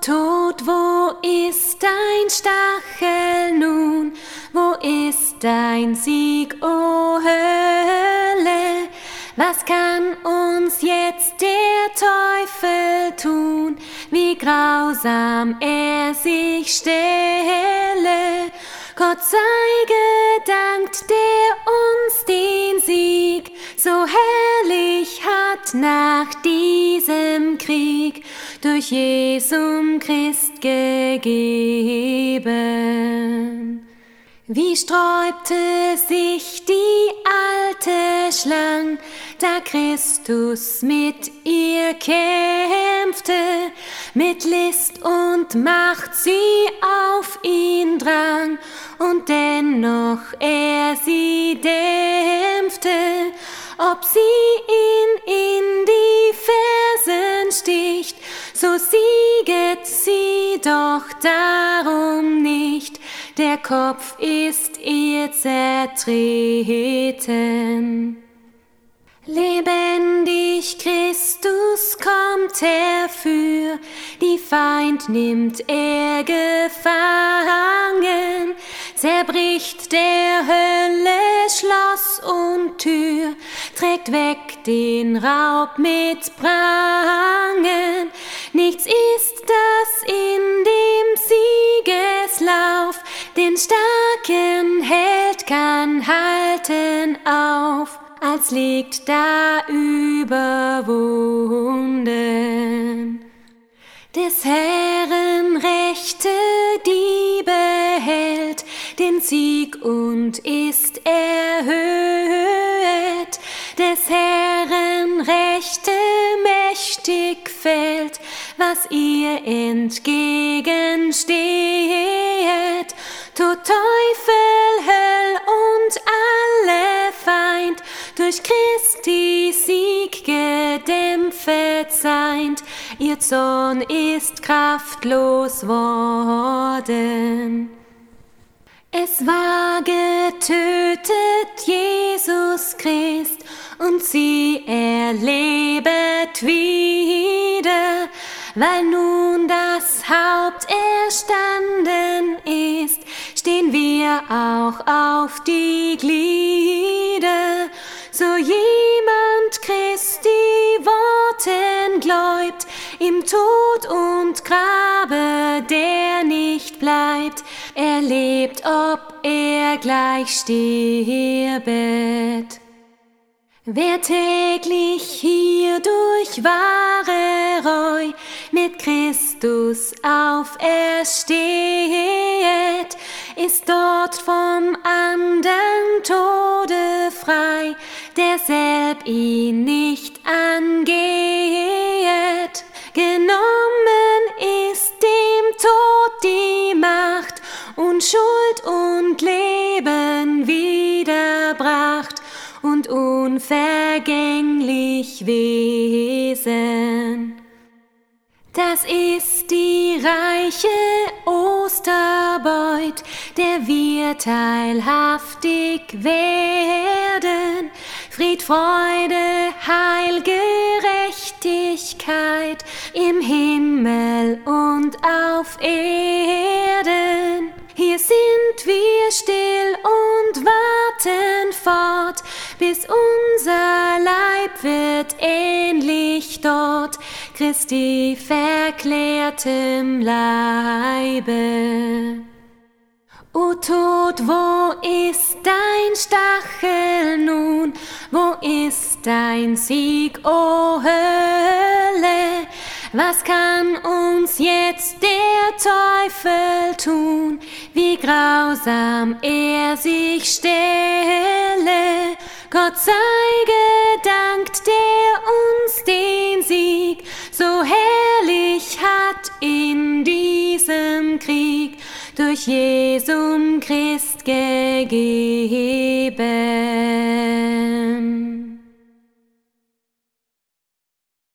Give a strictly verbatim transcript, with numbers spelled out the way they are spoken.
Tod, wo ist dein Stachel nun? Wo ist dein Sieg, o Hölle? Was kann uns jetzt der Teufel tun? Wie grausam er sich stelle. Gott sei gedankt, der uns den Sieg so herrlich hat nach diesem Krieg durch Jesum Christ gegeben. Wie sträubte sich die alte Schlang, da Christus mit ihr kämpfte, mit List und Macht sie auf ihn drang, und dennoch er sie dämpfte, ob sie ihn in die Fersen sticht, so sieget sie doch darum nicht, der Kopf ist ihr zertreten. Lebendig Christus kommt herfür, die Feind nimmt er gefangen, zerbricht der Hölle Schloss und Tür, trägt weg den Raub mit Prangen. Nichts ist das in dem Siegeslauf, den starken Held kann halten auf, als liegt da überwunden. Des Herren rechte, die behält den Sieg und ist erhöht. Des Herren rechte mächtig fällt, was ihr entgegenstehet. Tod, Teufel, Höll und alle Feind, durch Christi Sieg gedämpft seind, ihr Zorn ist kraftlos worden. Es war getötet Jesus Christ, und sie erlebet wieder, weil nun das Haupt erstanden ist, stehen wir auch auf die Glieder. So jemand Christi Worten gläubt, im Tod und Grabe der nicht bleibt, er lebt, ob er gleich stirbet. Wer täglich hier durch wahre Reu mit Christus auferstehet, ist dort vom andern Tode frei, der selb ihn nicht angehet. Genommen ist dem Tod die Macht und Schuld und Leben wiederbracht und unvergänglich Wesen. Das ist die reiche Osterbeut, der wir teilhaftig werden. Fried, Freude, Heil, Gerechtigkeit im Himmel und auf Erden. Hier sind wir still und warten fort, bis unser Leib wird ähnlich dort Christi verklärtem Leibe. O Tod, wo ist dein Stachel nun? Wo ist dein Sieg, o Hölle? Was kann uns jetzt der Teufel tun? Wie grausam er sich stelle. Gott sei gedankt, der uns den Sieg so herrlich hat in diesem Krieg durch Jesum Christ gegeben.